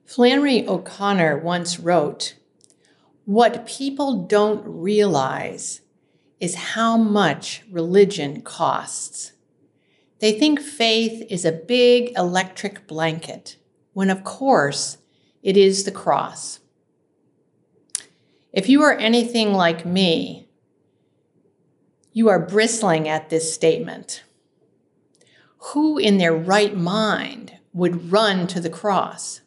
Flannery O'Connor once wrote, "What people don't realize is how much religion costs. They think faith is a big electric blanket, when of course it is the cross." If you are anything like me, you are bristling at this statement. Who in their right mind would run to the cross?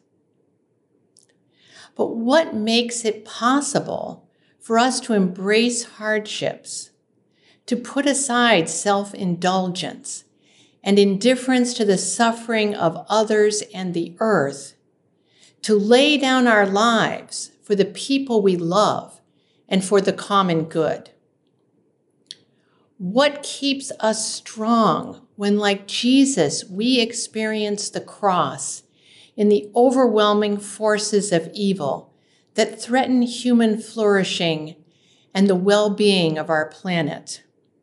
But what makes it possible for us to embrace hardships, to put aside self-indulgence and indifference to the suffering of others and the earth, to lay down our lives for the people we love and for the common good? What keeps us strong when, like Jesus, we experience the cross in the overwhelming forces of evil that threaten human flourishing and the well-being of our planet?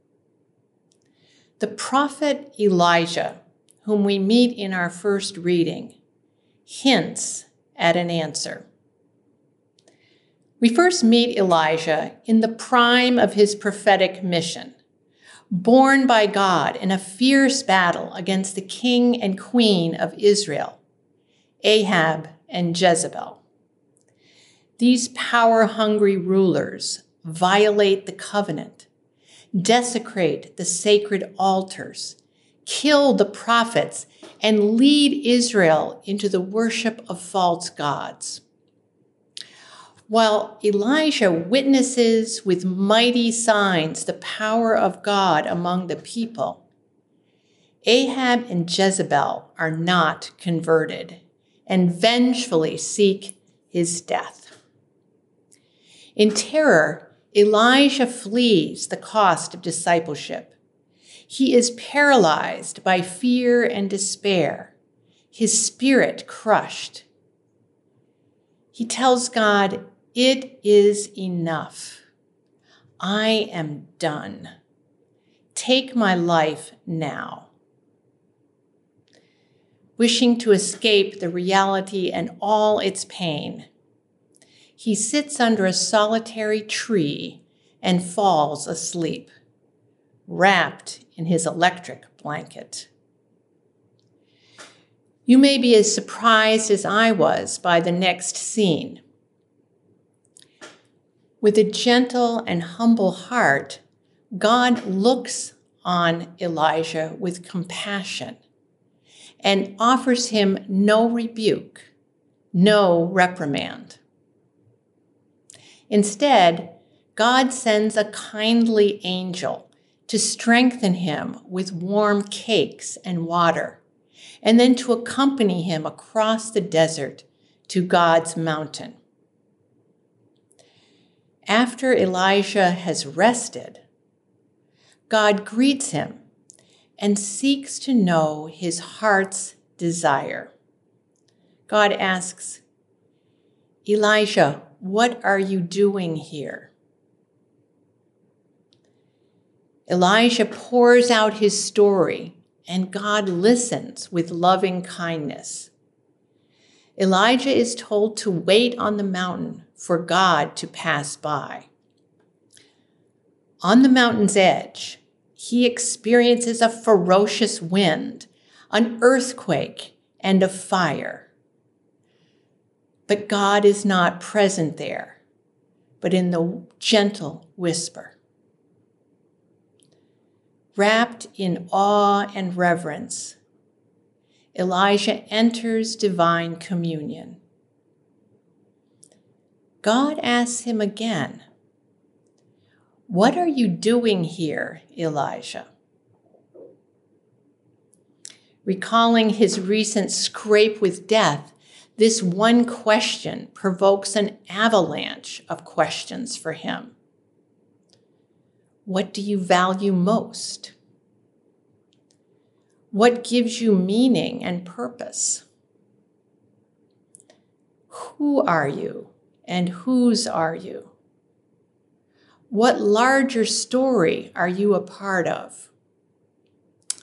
The prophet Elijah, whom we meet in our first reading, hints at an answer. We first meet Elijah in the prime of his prophetic mission, born by God in a fierce battle against the king and queen of Israel, Ahab and Jezebel. These power-hungry rulers violate the covenant, desecrate the sacred altars, kill the prophets, and lead Israel into the worship of false gods. While Elijah witnesses with mighty signs the power of God among the people, Ahab and Jezebel are not converted and vengefully seek his death. In terror, Elijah flees the cost of discipleship. He is paralyzed by fear and despair, his spirit crushed. He tells God, "It is enough. I am done. Take my life now." Wishing to escape the reality and all its pain, he sits under a solitary tree and falls asleep, wrapped in his electric blanket. You may be as surprised as I was by the next scene. With a gentle and humble heart, God looks on Elijah with compassion and offers him no rebuke, no reprimand. Instead, God sends a kindly angel to strengthen him with warm cakes and water, and then to accompany him across the desert to God's mountain. After Elijah has rested, God greets him and seeks to know his heart's desire. God asks, "Elijah, what are you doing here?" Elijah pours out his story, and God listens with loving kindness. Elijah is told to wait on the mountain for God to pass by. On the mountain's edge, he experiences a ferocious wind, an earthquake, and a fire. But God is not present there, but in the gentle whisper. Wrapped in awe and reverence, Elijah enters divine communion. God asks him again, "What are you doing here, Elijah?" Recalling his recent scrape with death, this one question provokes an avalanche of questions for him. What do you value most? What gives you meaning and purpose? Who are you and whose are you? What larger story are you a part of?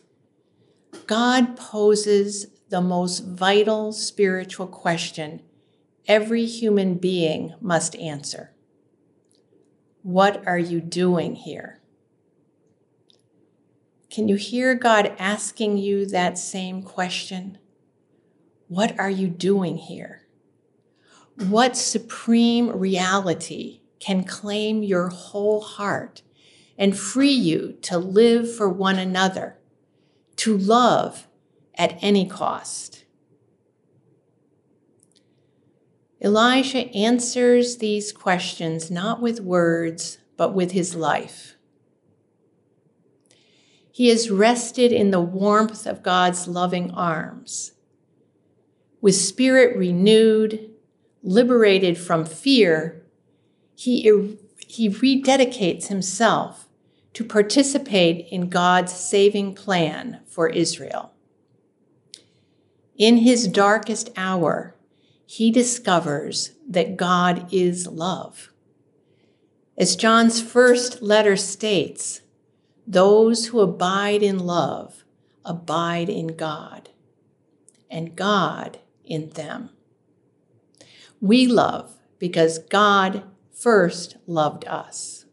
God poses the most vital spiritual question every human being must answer. What are you doing here? Can you hear God asking you that same question? What are you doing here? What supreme reality can claim your whole heart and free you to live for one another, to love at any cost? Elijah answers these questions not with words, but with his life. He is rested in the warmth of God's loving arms. With spirit renewed, liberated from fear, he rededicates himself to participate in God's saving plan for Israel. In his darkest hour, he discovers that God is love. As John's first letter states, those who abide in love abide in God, and God in them. We love because God first loved us.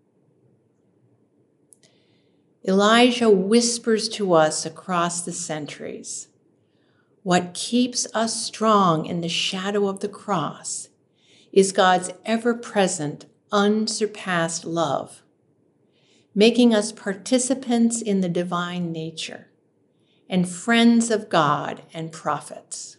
Elijah whispers to us across the centuries, what keeps us strong in the shadow of the cross is God's ever-present, unsurpassed love, making us participants in the divine nature and friends of God and prophets.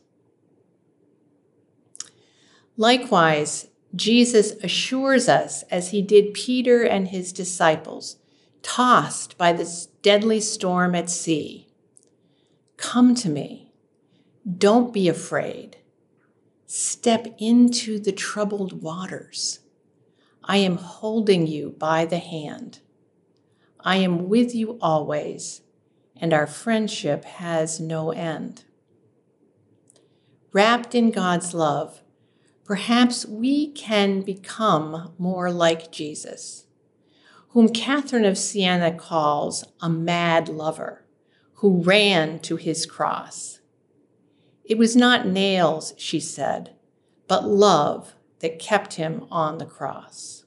Likewise, Jesus assures us, as he did Peter and his disciples, tossed by this deadly storm at sea, "Come to me. Don't be afraid. Step into the troubled waters. I am holding you by the hand. I am with you always, and our friendship has no end." Wrapped in God's love, perhaps we can become more like Jesus, whom Catherine of Siena calls a mad lover who ran to his cross. It was not nails, she said, but love that kept him on the cross.